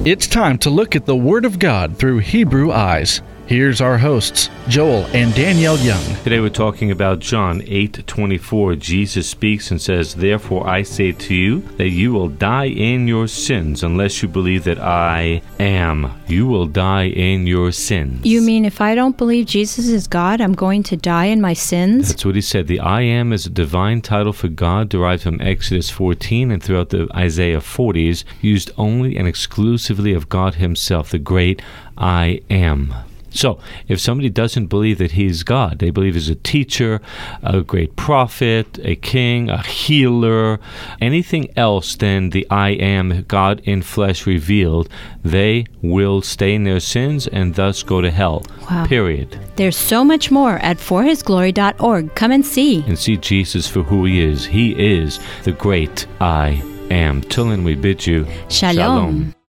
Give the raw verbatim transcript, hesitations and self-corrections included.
It's time to look at the Word of God through Hebrew eyes. Here's our hosts, Joel and Danielle Young. Today we're talking about John eight twenty-four. Jesus speaks and says, "Therefore I say to you that you will die in your sins unless you believe that I am." You will die in your sins. You mean if I don't believe Jesus is God, I'm going to die in my sins? That's what he said. The I am is a divine title for God derived from Exodus fourteen and throughout the Isaiah forties, used only and exclusively of God himself, the great I am. So, if somebody doesn't believe that he's God, they believe he's a teacher, a great prophet, a king, a healer, anything else than the I am, God in flesh revealed, they will stay in their sins and thus go to hell. Wow. Period. There's so much more at for his glory dot org. Come and see. And see Jesus for who he is. He is the great I am. Till then we bid you Shalom. Shalom.